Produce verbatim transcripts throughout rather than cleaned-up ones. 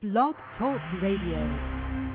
Blog Talk Radio.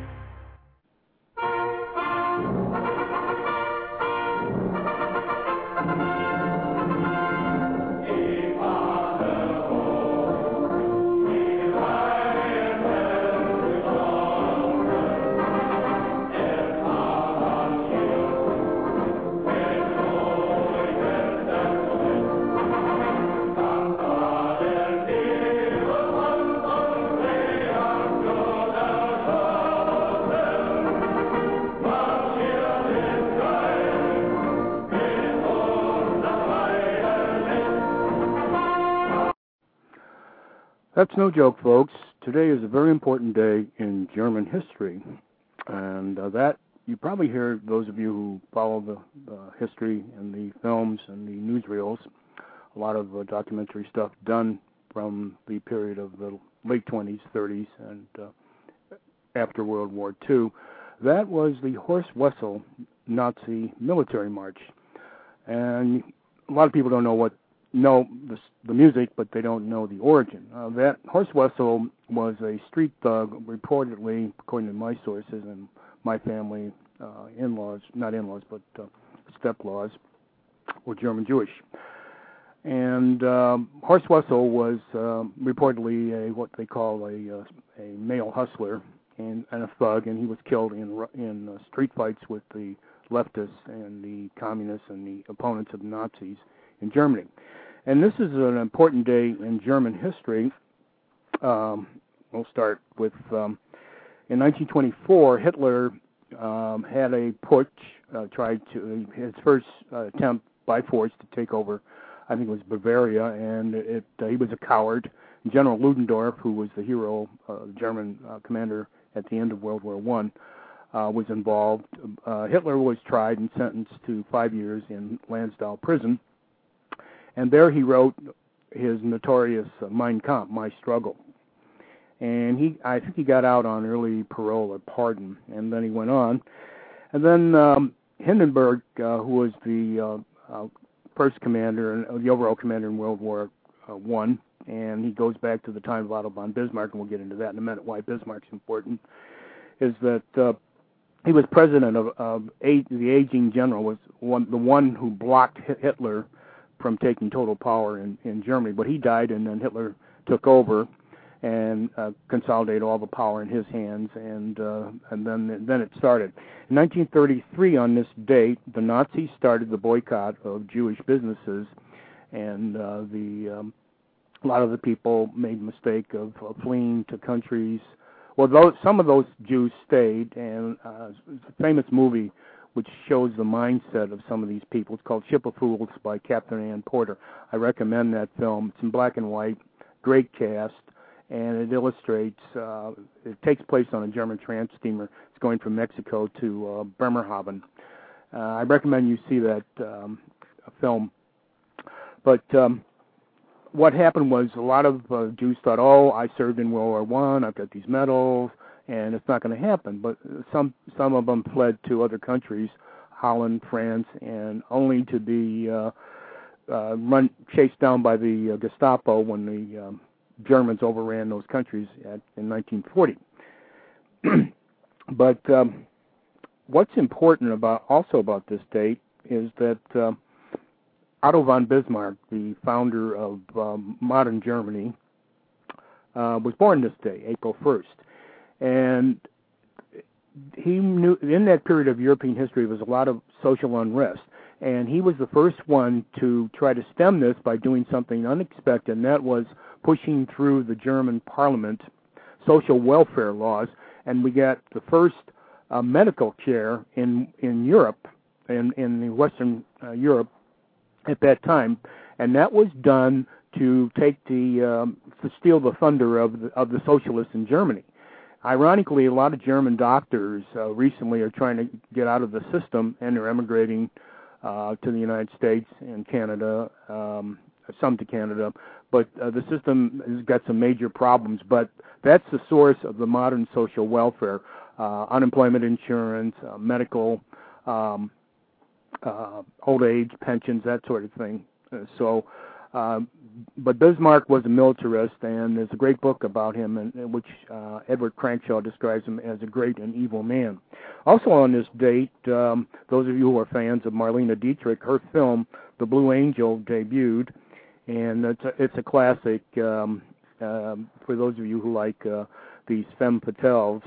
That's no joke, folks. Today is a very important day in German history, and uh, that you probably hear, those of you who follow the uh, history and the films and the newsreels, a lot of uh, documentary stuff done from the period of the late twenties, thirties, and uh, after World War Two. That was the Horst Wessel Nazi military march, and a lot of people don't know what know the, the music, but they don't know the origin. Uh, that Horst Wessel was a street thug, reportedly, according to my sources and my family, uh, in-laws, not in-laws, but uh, step-laws, were German Jewish. And um, Horst Wessel was uh, reportedly a what they call a uh, a male hustler and, and a thug, and he was killed in in uh, street fights with the leftists and the communists and the opponents of the Nazis in Germany. And this is an important day in German history. Um, we'll start with, um, in nineteen twenty-four, Hitler um, had a putsch, uh, tried to, his first uh, attempt by force to take over, I think it was Bavaria, and it, uh, he was a coward. General Ludendorff, who was the hero, uh, German uh, commander at the end of World War One, uh, was involved. Uh, Hitler was tried and sentenced to five years in Landstuhl prison. And there he wrote his notorious uh, Mein Kampf, My Struggle. And he, I think he got out on early parole or pardon, and then he went on. And then um, Hindenburg, uh, who was the uh, uh, first commander, and uh, the overall commander in World War uh, One, and he goes back to the time of Otto von Bismarck, and we'll get into that in a minute, why Bismarck's important, is that uh, he was president of, of a, the aging general, was one, the one who blocked Hitler from taking total power in, in Germany. But he died, and then Hitler took over and uh, consolidated all the power in his hands, and uh, and then then it started. In nineteen thirty-three, on this date, the Nazis started the boycott of Jewish businesses, and uh, the um, a lot of the people made the mistake of, of fleeing to countries. Well, those, some of those Jews stayed, and uh, it's a famous movie which shows the mindset of some of these people. It's called Ship of Fools by Captain Ann Porter. I recommend that film. It's in black and white, great cast, and it illustrates, uh, it takes place on a German trans steamer. It's going from Mexico to uh, Bremerhaven. Uh, I recommend you see that um, film. But um, what happened was a lot of uh, Jews thought, oh, I served in World War One, I've got these medals, and it's not going to happen. But some some of them fled to other countries, Holland, France, and only to be uh, uh, run chased down by the uh, Gestapo when the um, Germans overran those countries at, in nineteen forty. But um, what's important about also about this date is that uh, Otto von Bismarck, the founder of um, modern Germany, uh, was born this day, April first. And he knew in that period of European history there was a lot of social unrest, and he was the first one to try to stem this by doing something unexpected, and that was pushing through the German parliament social welfare laws, and we got the first uh, medical care in in Europe, in, in the Western uh, Europe at that time, and that was done to take the um, to steal the thunder of the, of the socialists in Germany. Ironically, a lot of German doctors uh, recently are trying to get out of the system, and they're emigrating uh, to the United States and Canada, um, some to Canada. But uh, the system has got some major problems. But that's the source of the modern social welfare, uh, unemployment insurance, uh, medical, um, uh, old age, pensions, that sort of thing. Uh, so uh, but Bismarck was a militarist, and there's a great book about him, in, in which uh, Edward Crankshaw describes him as a great and evil man. Also on this date, um, those of you who are fans of Marlene Dietrich, her film The Blue Angel debuted, and it's a, it's a classic um, um, for those of you who like uh, these femme fatales.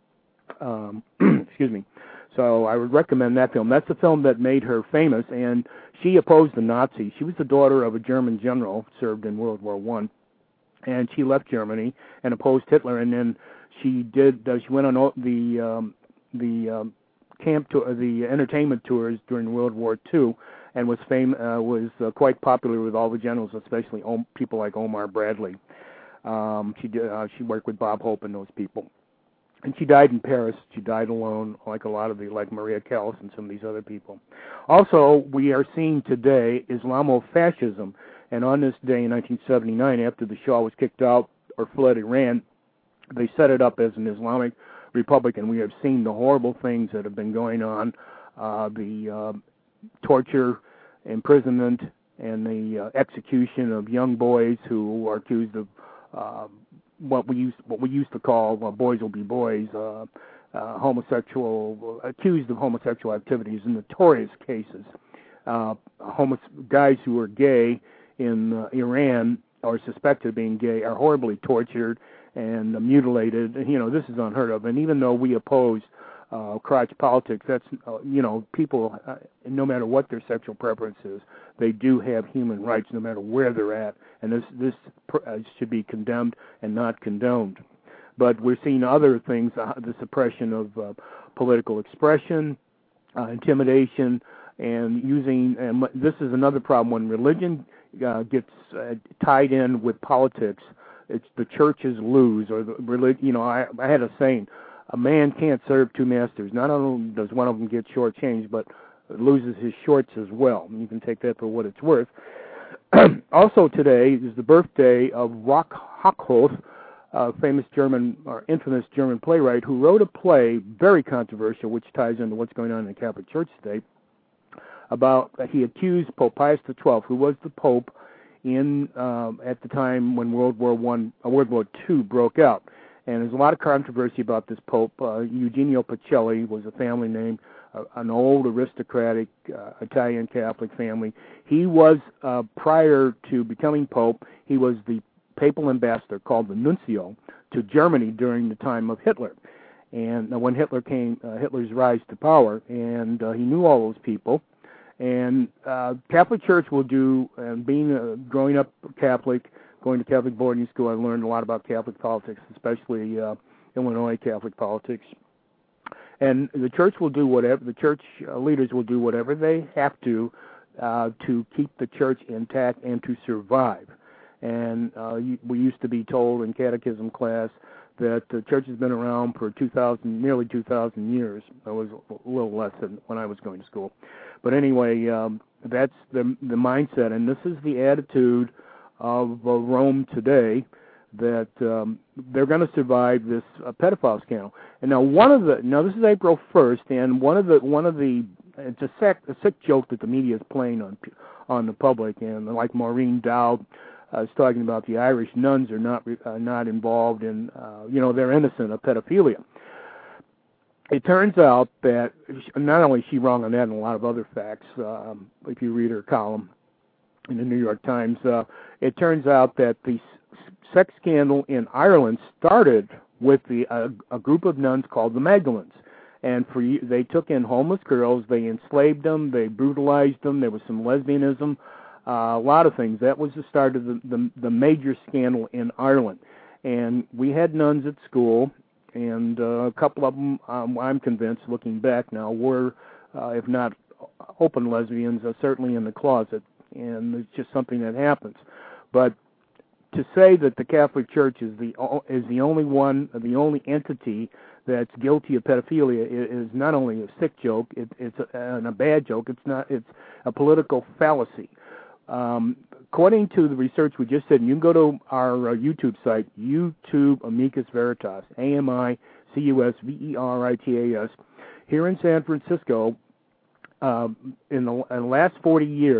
Um, excuse me. So I would recommend that film. That's the film that made her famous, and she opposed the Nazis. She was the daughter of a German general, served in World War One, and she left Germany and opposed Hitler. And then she did. Uh, she went on all the um, the um, camp to the entertainment tours during World War Two, and was fame uh, was uh, quite popular with all the generals, especially om- people like Omar Bradley. Um, she did. Uh, she worked with Bob Hope and those people. And she died in Paris. She died alone, like a lot of the, like Maria Callas and some of these other people. Also, we are seeing today Islamofascism. And on this day in nineteen seventy-nine, after the Shah was kicked out or fled Iran, they set it up as an Islamic republic. And we have seen the horrible things that have been going on, uh, the uh, torture, imprisonment, and the uh, execution of young boys who are accused of uh, what we used what we used to call well, boys will be boys, uh, uh, homosexual accused of homosexual activities in notorious cases. Uh, homo- guys who are gay in uh, Iran or suspected of being gay are horribly tortured and uh, mutilated. You know, this is unheard of. And even though we oppose uh, crotch politics, that's uh, you know, people, uh, no matter what their sexual preference is, they do have human rights no matter where they're at. And this this uh, should be condemned and not condoned. But we're seeing other things, uh, the suppression of uh, political expression, uh, intimidation, and using, and this is another problem, when religion uh, gets uh, tied in with politics, it's the churches lose, or the religion, you know, I, I had a saying, a man can't serve two masters. Not only does one of them get shortchanged, but loses his shorts as well. You can take that for what it's worth. Also today is the birthday of Rock Hochholz, a famous German, or infamous German playwright, who wrote a play, very controversial, which ties into what's going on in the Catholic Church today, about, uh, he accused Pope Pius the twelfth, who was the Pope in um, at the time when World War One, uh, World War Two broke out. And there's a lot of controversy about this Pope. Uh, Eugenio Pacelli was a family name, uh, an old aristocratic uh, Italian Catholic family. He was, uh, prior to becoming Pope, he was the papal ambassador, called the Nuncio, to Germany during the time of Hitler. And uh, when Hitler came, uh, Hitler's rise to power, and uh, he knew all those people. And uh, Catholic Church will do, and being uh, growing up Catholic, going to Catholic boarding school, I learned a lot about Catholic politics, especially uh, Illinois Catholic politics. And the church will do whatever, the church uh, leaders will do whatever they have to uh, to keep the church intact and to survive. And uh, we used to be told in catechism class that the church has been around for two thousand, nearly two thousand years. It was a little less than when I was going to school. But anyway, um, that's the the mindset, and this is the attitude of uh, Rome today, that um, they're going to survive this uh, pedophile scandal. And now one of the now this is April first, and one of the one of the it's a sick a sick joke that the media is playing on on the public, and like Maureen Dowd uh, is talking about, the Irish nuns are not uh, not involved in uh, you know they're innocent of pedophilia. It turns out that not only is she wrong on that and a lot of other facts, um, if you read her column in the New York Times, uh, it turns out that the sex scandal in Ireland started with the uh, a group of nuns called the Magdalens. And for they took in homeless girls, they enslaved them, they brutalized them, there was some lesbianism, uh, a lot of things. That was the start of the, the, the major scandal in Ireland. And we had nuns at school, and uh, a couple of them, um, I'm convinced, looking back now, were, uh, if not open lesbians, uh, certainly in the closet. And it's just something that happens. But to say that the Catholic Church is the is the only one, the only entity that's guilty of pedophilia is not only a sick joke, it, it's a, and a bad joke. It's not. It's a political fallacy. Um, according to the research we just did, and you can go to our uh, YouTube site, YouTube Amicus Veritas, A M I C U S V E R I T A S. Here in San Francisco, uh, in, the, in the last forty years,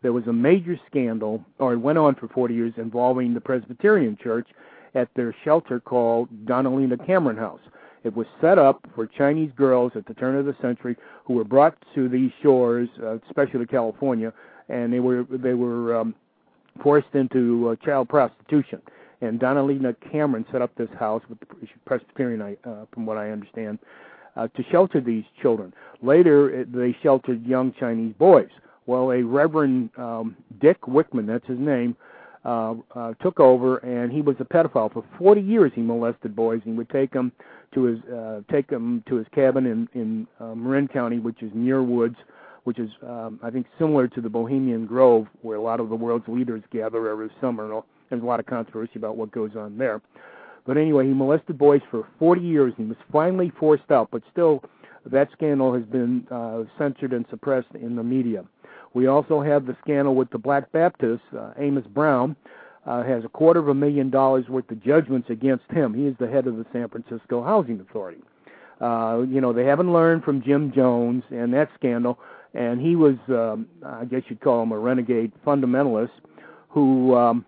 there was a major scandal, or it went on for forty years, involving the Presbyterian Church at their shelter called Donalina Cameron House. It was set up for Chinese girls at the turn of the century who were brought to these shores, uh, especially California, and they were they were um, forced into uh, child prostitution. And Donalina Cameron set up this house with the Presbyterian, uh, from what I understand, uh, to shelter these children. Later, it, they sheltered young Chinese boys. Well, a Reverend um, Dick Wickman, that's his name, uh, uh, took over, and he was a pedophile. For forty years, he molested boys. He would take them to his uh, take them to his cabin in in uh, Marin County, which is Muir Woods, which is um, I think similar to the Bohemian Grove, where a lot of the world's leaders gather every summer. There's a lot of controversy about what goes on there. But anyway, he molested boys for forty years, and he was finally forced out. But still, that scandal has been uh, censored and suppressed in the media. We also have the scandal with the Black Baptists. Uh, Amos Brown uh, has a quarter of a million dollars worth of judgments against him. He is the head of the San Francisco Housing Authority. Uh, you know, they haven't learned from Jim Jones and that scandal, and he was, um, I guess you'd call him a renegade fundamentalist who um,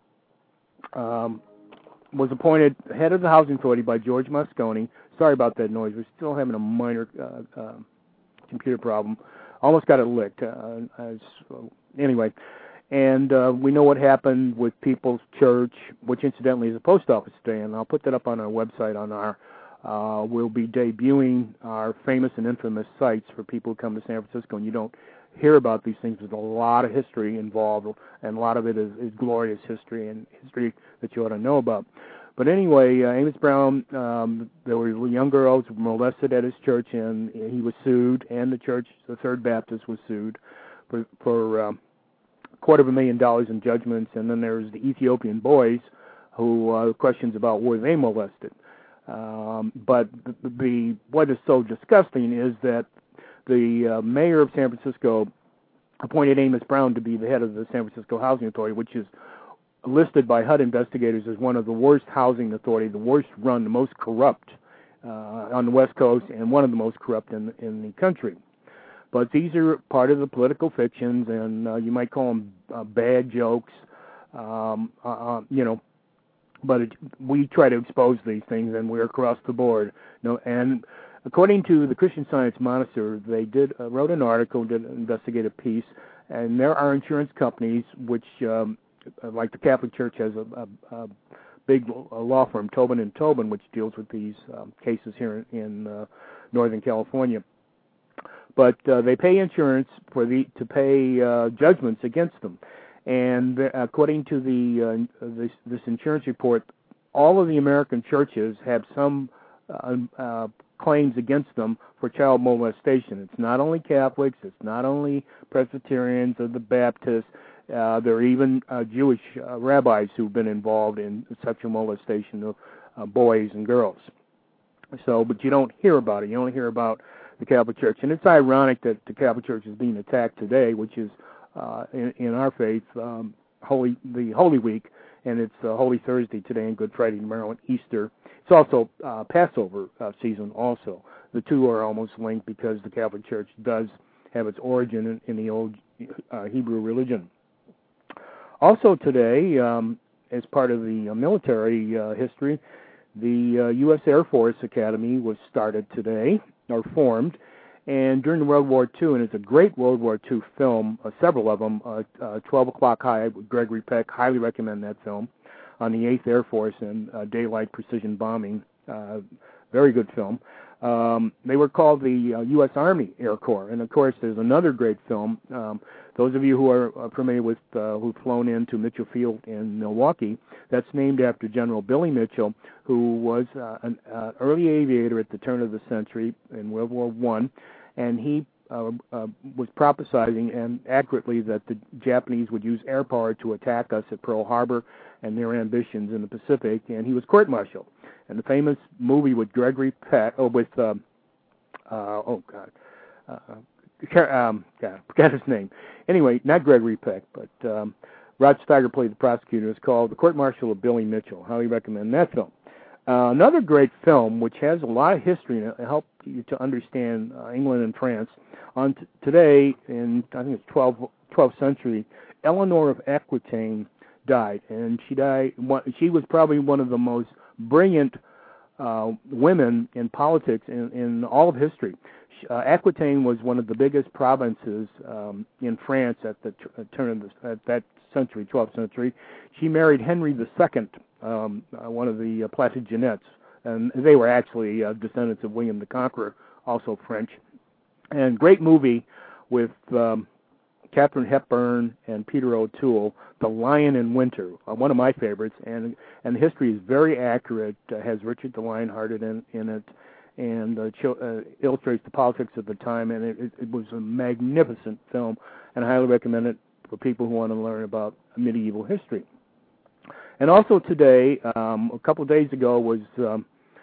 um, was appointed head of the Housing Authority by George Moscone. Sorry about that noise. We're still having a minor uh, uh, computer problem. Almost got it licked. Uh, as, uh, anyway, and uh, we know what happened with People's Church, which incidentally is a post office today, and I'll put that up on our website. On our, uh, we'll be debuting our famous and infamous sites for people who come to San Francisco, and you don't hear about these things. There's a lot of history involved, and a lot of it is, is glorious history and history that you ought to know about. But anyway, uh, Amos Brown, um, there were young girls molested at his church, and he was sued, and the church, the Third Baptist, was sued for, for um, a quarter of a million dollars in judgments. And then there's the Ethiopian boys, who uh, questions about were they molested. Um, but the, the what is so disgusting is that the uh, mayor of San Francisco appointed Amos Brown to be the head of the San Francisco Housing Authority, which is listed by H U D investigators as one of the worst housing authority, the worst run, the most corrupt uh, on the West Coast, and one of the most corrupt in in the country. But these are part of the political fictions, and uh, you might call them uh, bad jokes, um, uh, you know. But it, we try to expose these things, and we're across the board. No, and according to the Christian Science Monitor, they did uh, wrote an article, did an investigative piece, and there are insurance companies which. Um, Like the Catholic Church has a, a, a big law firm, Tobin and Tobin, which deals with these um, cases here in, in uh, Northern California. But uh, they pay insurance for the to pay uh, judgments against them, and uh, according to the uh, this, this insurance report, all of the American churches have some uh, uh, claims against them for child molestation. It's not only Catholics, it's not only Presbyterians or the Baptists. Uh, there are even uh, Jewish uh, rabbis who've been involved in sexual molestation of uh, boys and girls. So, but you don't hear about it. You only hear about the Catholic Church. And it's ironic that the Catholic Church is being attacked today, which is, uh, in, in our faith, um, Holy the Holy Week, and it's uh, Holy Thursday today and Good Friday tomorrow and Easter. It's also uh, Passover uh, season also. The two are almost linked because the Catholic Church does have its origin in, in the old uh, Hebrew religion. Also today, um, as part of the uh, military uh, history, the uh, U S Air Force Academy was started today, or formed, and during World War Two, and it's a great World War Two film, uh, several of them, uh, uh, twelve O'Clock High with Gregory Peck, highly recommend that film, on the eighth Air Force and uh, daylight precision bombing, uh, very good film. Um, they were called the uh, U S Army Air Corps, and of course there's another great film. Um, those of you who are uh, familiar with, uh, who've flown into Mitchell Field in Milwaukee, that's named after General Billy Mitchell, who was uh, an uh, early aviator at the turn of the century in World War One, and he uh, uh, was prophesizing and accurately that the Japanese would use air power to attack us at Pearl Harbor and their ambitions in the Pacific, and he was court-martialed. And the famous movie with Gregory Peck, oh, with, um, uh, oh, God, uh, um, God, I forgot his name. Anyway, not Gregory Peck, but um, Rod Steiger played the prosecutor. It's called The Court-Martial of Billy Mitchell. Highly recommend that film. Uh, another great film, which has a lot of history and it helped you to understand uh, England and France. On t- today, in I think it's twelfth, twelfth century, Eleanor of Aquitaine died, and she died. She was probably one of the most brilliant uh, women in politics in, in all of history. Uh, Aquitaine was one of the biggest provinces um, in France at the t- turn of the, at that century, twelfth century. She married Henry the Second, um, uh, one of the uh, Plantagenets, and they were actually uh, descendants of William the Conqueror, also French. And great movie with um, Katharine Hepburn and Peter O'Toole, The Lion in Winter, uh, one of my favorites, and and the history is very accurate. Uh, has Richard the Lionhearted in, in it, and uh, cho- uh, illustrates the politics of the time, and it, it, it was a magnificent film, and I highly recommend it for people who want to learn about medieval history. And also today, um, a couple of days ago, was um,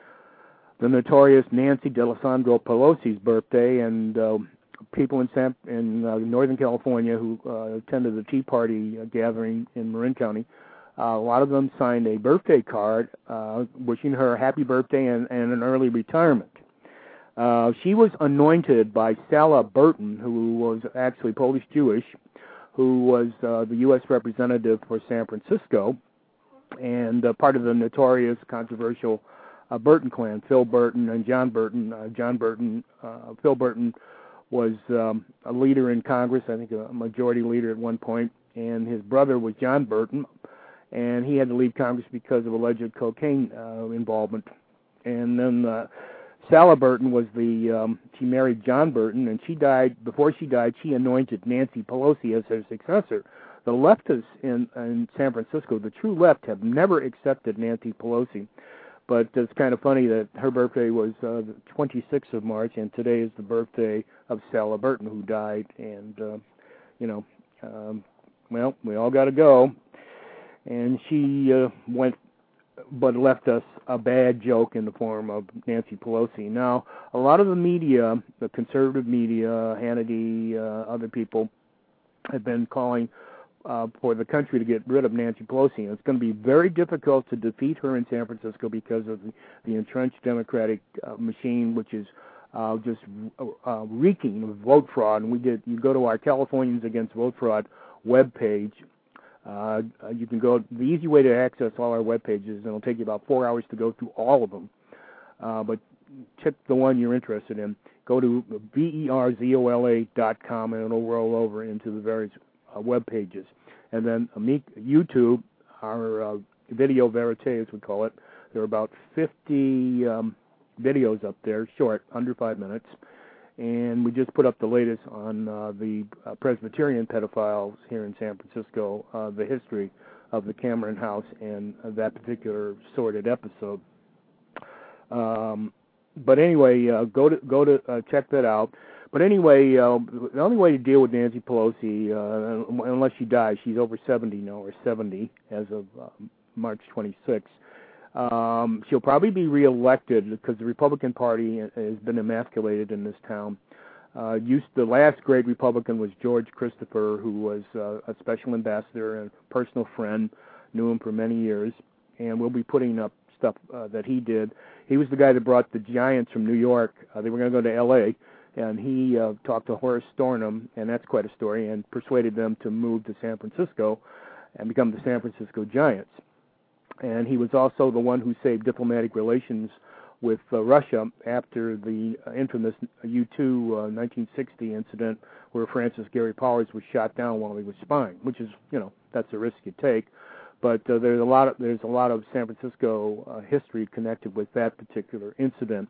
the notorious Nancy D'Alessandro Pelosi's birthday, and uh, people in San, in uh, Northern California who uh, attended the Tea Party uh, gathering in Marin County, uh, a lot of them signed a birthday card uh, wishing her a happy birthday and, and an early retirement. Uh, she was anointed by Sala Burton, who was actually Polish Jewish, who was uh, the U S representative for San Francisco, and uh, part of the notorious, controversial uh, Burton clan, Phil Burton and John Burton. Uh, John Burton, uh, Phil Burton was um, a leader in Congress, I think a majority leader at one point, and his brother was John Burton, and he had to leave Congress because of alleged cocaine uh, involvement. And then uh, Sala Burton was the, um, she married John Burton, and she died, before she died, she anointed Nancy Pelosi as her successor. The leftists in, in San Francisco, the true left, have never accepted Nancy Pelosi. But it's kind of funny that her birthday was uh, the twenty-sixth of March, and today is the birthday of Sala Burton, who died. And, uh, you know, um, well, we all got to go. And she uh, went, but left us a bad joke in the form of Nancy Pelosi. Now, a lot of the media, the conservative media, Hannity, uh, other people, have been calling Uh, for the country to get rid of Nancy Pelosi. And it's going to be very difficult to defeat her in San Francisco because of the, the entrenched Democratic uh, machine, which is uh, just uh, reeking of vote fraud. And we did. You go to our Californians Against Vote Fraud webpage. Uh, you can go. The easy way to access all our web pages, and it'll take you about four hours to go through all of them. Uh, but check the one you're interested in. Go to verzola dot com, and it'll roll over into the various Uh, web pages. And then uh, YouTube, our uh, video verite, as we call it, there are about fifty um, videos up there, short, under five minutes. And we just put up the latest on uh, the uh, Presbyterian pedophiles here in San Francisco, uh, the history of the Cameron House and uh, that particular sordid episode. Um, but anyway, uh, go to go to uh, check that out. But anyway, uh, the only way to deal with Nancy Pelosi, uh, unless she dies, she's over seventy now, or seventy as of uh, March twenty-sixth. Um, she'll probably be reelected because the Republican Party has been emasculated in this town. Uh, used the last great Republican was George Christopher, who was uh, a special ambassador and personal friend, knew him for many years, and we'll be putting up stuff uh, that he did. He was the guy that brought the Giants from New York. Uh, they were going to go to L A, and he uh, talked to Horace Stornham, and that's quite a story, and persuaded them to move to San Francisco and become the San Francisco Giants. And he was also the one who saved diplomatic relations with uh, Russia after the uh, infamous U two uh, nineteen sixty incident where Francis Gary Powers was shot down while he was spying, which is, you know, that's a risk you take. But uh, there's a lot of there's a lot of San Francisco uh, history connected with that particular incident,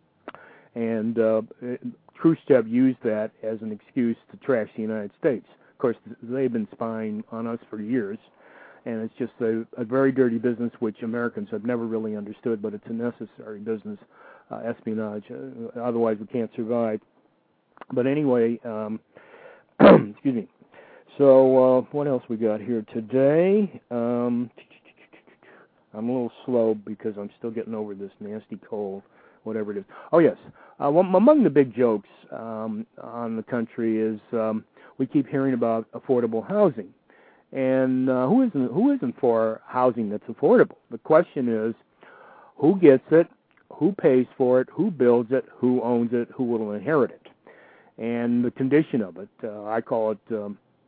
and uh, it, Khrushchev used that as an excuse to trash the United States. Of course, they've been spying on us for years. And it's just a, a very dirty business which Americans have never really understood, but it's a necessary business, uh, espionage. Uh, otherwise, we can't survive. But anyway, um, excuse me. So uh, what else we got here today? Um, I'm a little slow because I'm still getting over this nasty cold, whatever it is. Oh, yes. Uh, well, among the big jokes um, on the country is um, we keep hearing about affordable housing. And uh, who isn't who isn't for housing that's affordable? The question is, who gets it, who pays for it, who builds it, who owns it, who will inherit it, and the condition of it. Uh, I call it um,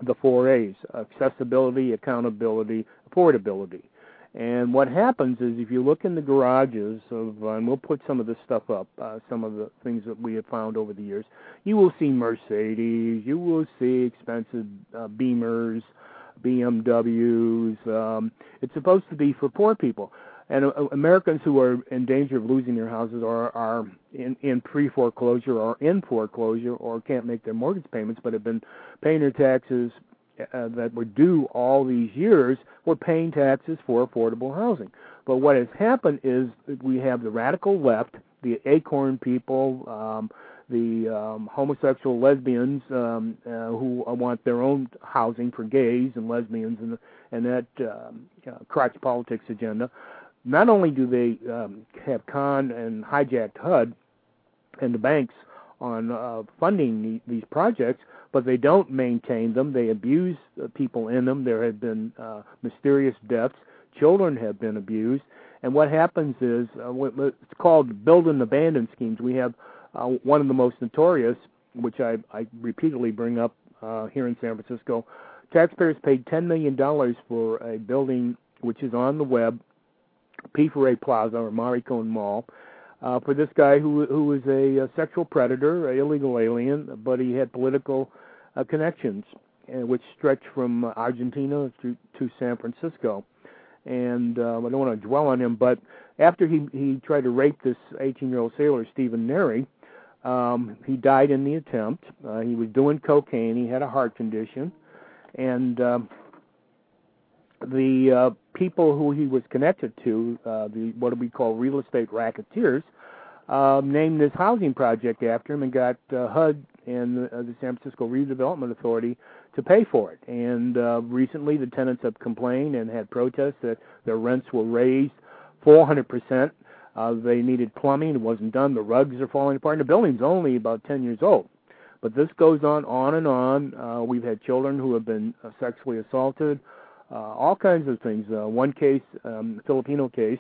the four A's: accessibility, accountability, affordability. And what happens is, if you look in the garages of, uh, and we'll put some of this stuff up, uh, some of the things that we have found over the years, you will see Mercedes, you will see expensive uh, Beamers, B M Ws. Um, it's supposed to be for poor people. And uh, Americans who are in danger of losing their houses are, are in, in pre-foreclosure or in foreclosure or can't make their mortgage payments but have been paying their taxes uh, that were due all these years, were paying taxes for affordable housing. But what has happened is that we have the radical left, the acorn people, um, the um, homosexual lesbians um, uh, who want their own housing for gays and lesbians and, and that um, uh, crotch politics agenda. Not only do they um, have conned and hijacked H U D and the banks on uh, funding the, these projects, but they don't maintain them. They abuse uh, people in them. There have been uh, mysterious deaths. Children have been abused. And what happens is, uh, it's called build and abandon schemes. We have uh, one of the most notorious, which I, I repeatedly bring up uh, here in San Francisco. Taxpayers paid ten million dollars for a building which is on the web, P four A Plaza or Maricon Mall, uh, for this guy who who was a, a sexual predator, an illegal alien, but he had political uh, connections, uh, which stretched from Argentina to, to San Francisco. And uh, I don't want to dwell on him, but after he, he tried to rape this eighteen-year-old sailor, Stephen Neri, um, he died in the attempt. Uh, he was doing cocaine. He had a heart condition. And um, the uh, people who he was connected to, uh, the what do we call real estate racketeers, uh, named this housing project after him and got uh, H U D and the, uh, the San Francisco Redevelopment Authority to pay for it. And uh, recently the tenants have complained and had protests that their rents were raised four hundred percent. Uh, they needed plumbing. It wasn't done. The rugs are falling apart. And the building's only about ten years old. But this goes on, on and on. Uh, we've had children who have been uh, sexually assaulted, uh, all kinds of things. Uh, one case, um, Filipino case,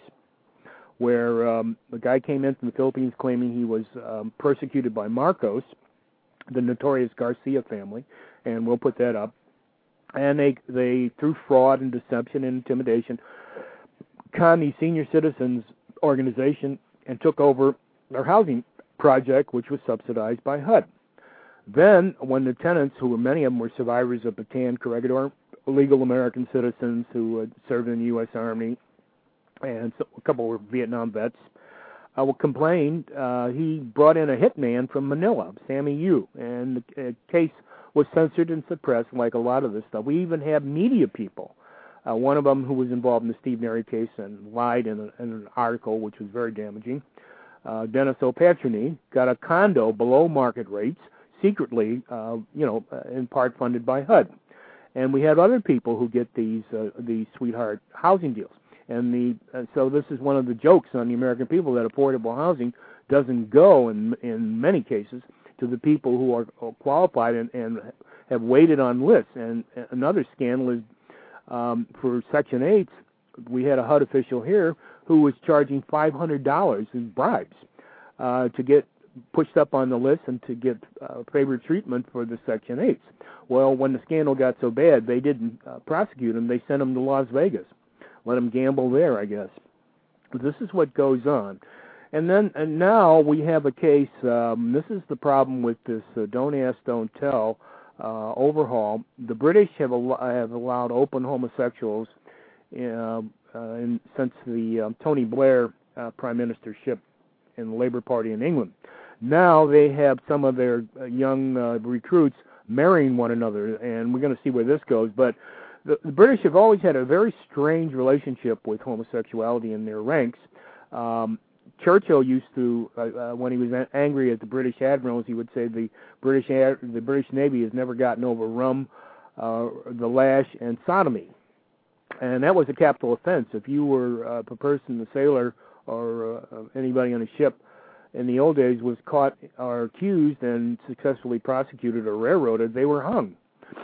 where um, a guy came in from the Philippines claiming he was um, persecuted by Marcos, the notorious Garcia family, and we'll put that up. And they, they through fraud and deception and intimidation, conned the senior citizens organization and took over their housing project, which was subsidized by H U D. Then, when the tenants, who were many of them were survivors of Bataan Corregidor, legal American citizens who had served in the U S Army, and so, a couple were Vietnam vets, uh, complained, uh, he brought in a hitman from Manila, Sammy Yu, and the uh, case was censored and suppressed like a lot of this stuff. We even have media people. Uh, one of them who was involved in the Steve Neri case and lied in, a, in an article which was very damaging, uh, Dennis O'Patroni, got a condo below market rates, secretly, uh, you know, uh, in part funded by H U D. And we have other people who get these uh, these sweetheart housing deals. And the uh, so this is one of the jokes on the American people, that affordable housing doesn't go, in in many cases, to the people who are qualified and, and have waited on lists. And another scandal is um, for Section eight, we had a H U D official here who was charging five hundred dollars in bribes uh, to get pushed up on the list and to get uh, favored treatment for the Section eights. Well, when the scandal got so bad, they didn't uh, prosecute him. They sent him to Las Vegas. Let him gamble there, I guess. This is what goes on. And then and now we have a case, um, this is the problem with this uh, Don't Ask, Don't Tell uh, overhaul. The British have, al- have allowed open homosexuals uh, uh, in, since the um, Tony Blair uh, prime ministership in the Labour Party in England. Now they have some of their uh, young uh, recruits marrying one another, and we're going to see where this goes. But the, the British have always had a very strange relationship with homosexuality in their ranks. Um, Churchill used to, uh, uh, when he was a- angry at the British admirals, he would say the British ad- the British Navy has never gotten over rum, uh, the lash, and sodomy. And that was a capital offense. If you were uh, a person, a sailor, or uh, anybody on a ship in the old days was caught or accused and successfully prosecuted or railroaded, they were hung.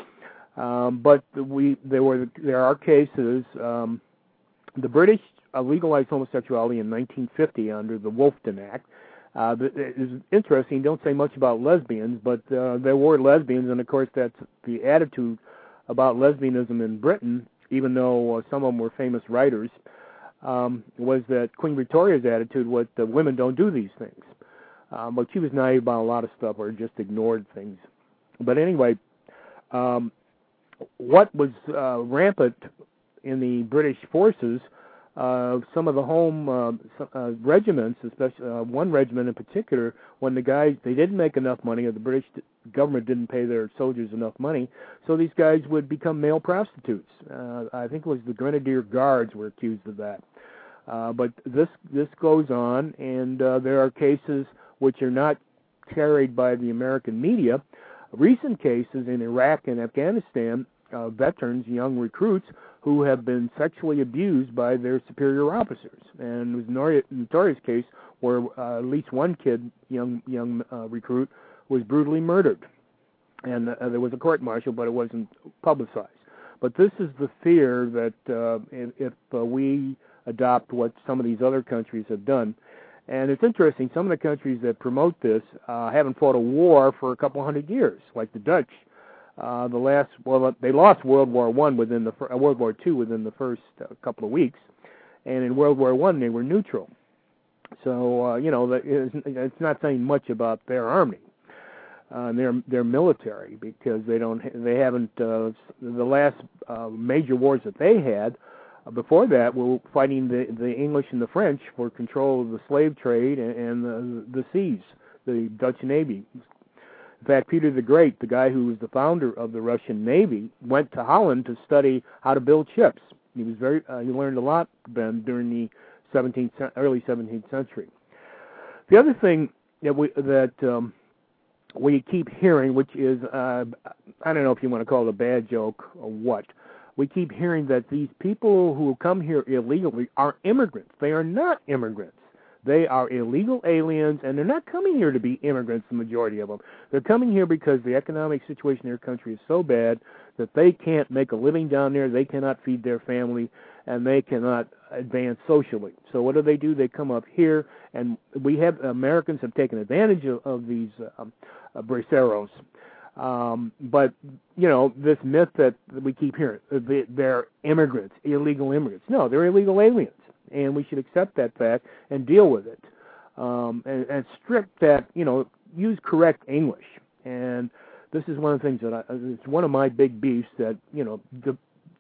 Um, but we there were there are cases. Um, the British uh, legalized homosexuality in nineteen fifty under the Wolfden Act. Uh, it's interesting. Don't say much about lesbians, but uh, there were lesbians, and of course that's the attitude about lesbianism in Britain, even though uh, some of them were famous writers, um, was that Queen Victoria's attitude was that women don't do these things. Um, but she was naive about a lot of stuff or just ignored things. But anyway, um, what was uh, rampant in the British forces, uh, some of the home uh, uh, regiments, especially uh, one regiment in particular, when the guys, they didn't make enough money, or the British government didn't pay their soldiers enough money, so these guys would become male prostitutes. Uh, I think it was the Grenadier Guards were accused of that. Uh, but this this goes on, and uh, there are cases which are not carried by the American media. Recent cases in Iraq and Afghanistan, uh, veterans, young recruits, who have been sexually abused by their superior officers. And it was a notorious case where uh, at least one kid, young young uh, recruit, was brutally murdered. And uh, there was a court-martial, but it wasn't publicized. But this is the fear that uh, if, if uh, we adopt what some of these other countries have done. And it's interesting, some of the countries that promote this uh, haven't fought a war for a couple hundred years, like the Dutch. Uh, the last, well, they lost World War One within the uh, World War Two within the first uh, couple of weeks, and in World War One they were neutral. So uh, you know, it's, it's not saying much about their army, uh, their their military, because they don't, they haven't. Uh, the last uh, major wars that they had uh, before that were fighting the the English and the French for control of the slave trade and, and the, the seas, the Dutch Navy. In fact, Peter the Great, the guy who was the founder of the Russian Navy, went to Holland to study how to build ships. He was very, uh, he learned a lot, Ben, during the seventeenth, early seventeenth century. The other thing that we that um, we keep hearing, which is, uh, I don't know if you want to call it a bad joke or what, we keep hearing that these people who come here illegally are immigrants. They are not immigrants. They are illegal aliens, and they're not coming here to be immigrants, the majority of them. They're coming here because the economic situation in their country is so bad that they can't make a living down there, they cannot feed their family, and they cannot advance socially. So what do they do? They come up here, and we have, Americans have taken advantage of, of these um, uh, braceros. Um, but, you know, this myth that we keep hearing, they're immigrants, illegal immigrants. No, they're illegal aliens. And we should accept that fact and deal with it, um, and, and strip that, you know, use correct English. And this is one of the things that I, it's one of my big beefs that, you know, the,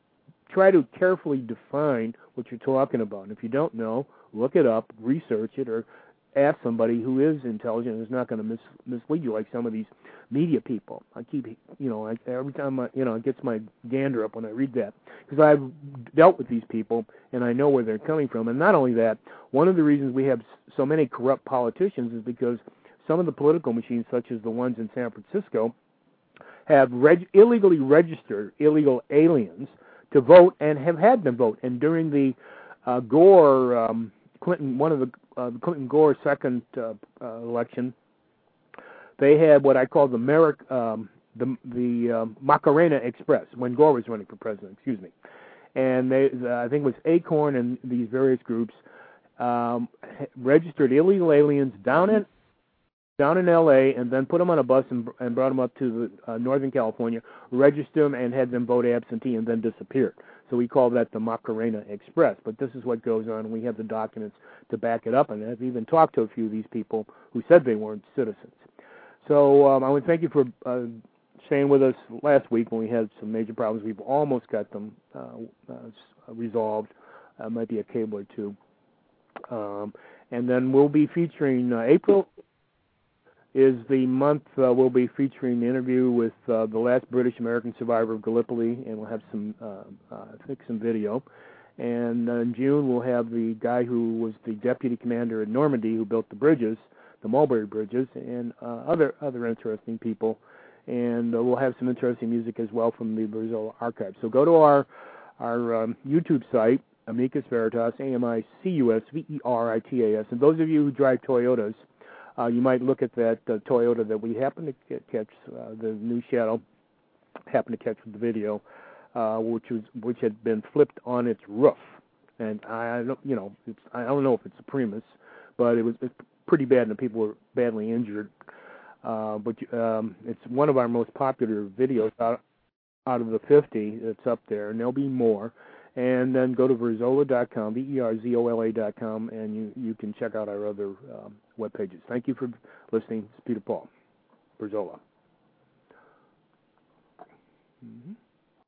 try to carefully define what you're talking about. And if you don't know, look it up, research it, or ask somebody who is intelligent and is not going to mis- mislead you like some of these media people. I keep, you know, I, every time, I, you know, it gets my gander up when I read that, because I've dealt with these people and I know where they're coming from. And not only that, one of the reasons we have so many corrupt politicians is because some of the political machines, such as the ones in San Francisco, have reg- illegally registered illegal aliens to vote and have had them vote. And during the uh, Gore, um, Clinton, one of the uh, Clinton-Gore second uh, uh, election, they had what I call the Merrick, um, the the um, Macarena Express, when Gore was running for president. Excuse me, and they, uh, I think it was Acorn and these various groups um, registered illegal aliens down in down in L A and then put them on a bus and, and brought them up to the, uh, Northern California, registered them and had them vote absentee, and then disappeared. So we call that the Macarena Express. But this is what goes on, and we have the documents to back it up. And I've even talked to a few of these people who said they weren't citizens. So um, I want to thank you for uh, staying with us last week when we had some major problems. We've almost got them uh, uh, resolved. Uh, might be a cable or two. Um, and then we'll be featuring uh, April is the month uh, we'll be featuring the interview with uh, the last British-American survivor of Gallipoli, and we'll have some, uh, uh, I think, some video. And uh, in June, we'll have the guy who was the deputy commander in Normandy who built the bridges, the Mulberry Bridges, and uh, other other interesting people. And uh, we'll have some interesting music as well from the Brazil archive. So go to our, our um, YouTube site, Amicus Veritas, A M I C U S V E R I T A S. And those of you who drive Toyotas, Uh, you might look at that uh, Toyota that we happen to c- catch, uh, the new Shadow, happen to catch with the video, uh, which was which had been flipped on its roof, and I don't, you know, it's, I don't know if it's a Primus, but it was it's pretty bad, and the people were badly injured. Uh, but um, it's one of our most popular videos. out of the fifty that's up there, and there'll be more. And then go to verzola dot com, V E R Z O L A dot com, and you, you can check out our other um, web pages. Thank you for listening. It's Peter Paul, Verzola.